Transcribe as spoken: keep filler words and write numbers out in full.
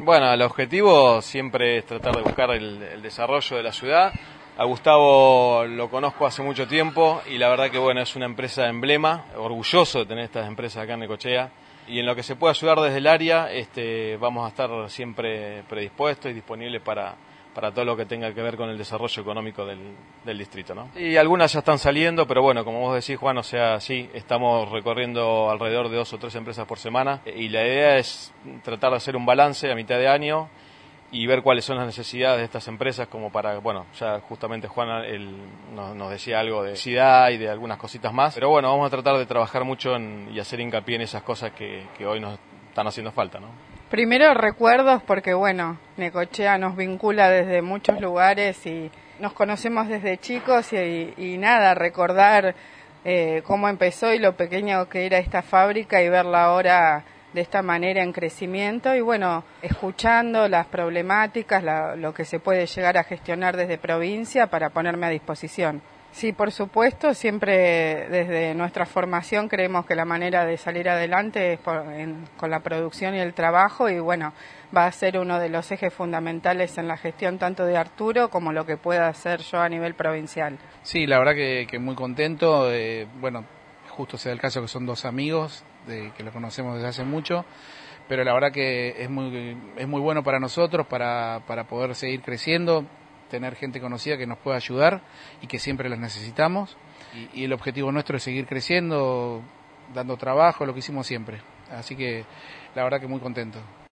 Bueno, el objetivo siempre es tratar de buscar el, el desarrollo de la ciudad. A Gustavo lo conozco hace mucho tiempo y la verdad que bueno, es una empresa emblema, orgulloso de tener estas empresas acá en Necochea. Y en lo que se pueda ayudar desde el área, este, vamos a estar siempre predispuestos y disponibles para, para todo lo que tenga que ver con el desarrollo económico del, del distrito, ¿no? Y algunas ya están saliendo, pero bueno, como vos decís, Juan, o sea, sí, estamos recorriendo alrededor de dos o tres empresas por semana y la idea es tratar de hacer un balance a mitad de año y ver cuáles son las necesidades de estas empresas, como para, bueno, ya justamente Juan él, nos, nos decía algo de necesidad y de algunas cositas más, pero bueno, vamos a tratar de trabajar mucho en, y hacer hincapié en esas cosas que, que hoy nos están haciendo falta, ¿no? Primero recuerdos porque bueno, Necochea nos vincula desde muchos lugares y nos conocemos desde chicos y, y nada, recordar eh, cómo empezó y lo pequeño que era esta fábrica y verla ahora de esta manera en crecimiento y bueno, escuchando las problemáticas, la, lo que se puede llegar a gestionar desde provincia para ponerme a disposición. Sí, por supuesto, siempre desde nuestra formación creemos que la manera de salir adelante es por, en, con la producción y el trabajo y bueno, va a ser uno de los ejes fundamentales en la gestión tanto de Arturo como lo que pueda hacer yo a nivel provincial. Sí, la verdad que, que muy contento, eh, bueno, justo sea el caso que son dos amigos, de, que lo conocemos desde hace mucho, pero la verdad que es muy, es muy bueno para nosotros, para, para poder seguir creciendo, tener gente conocida que nos pueda ayudar y que siempre las necesitamos. Y, y el objetivo nuestro es seguir creciendo, dando trabajo, lo que hicimos siempre. Así que la verdad que muy contento.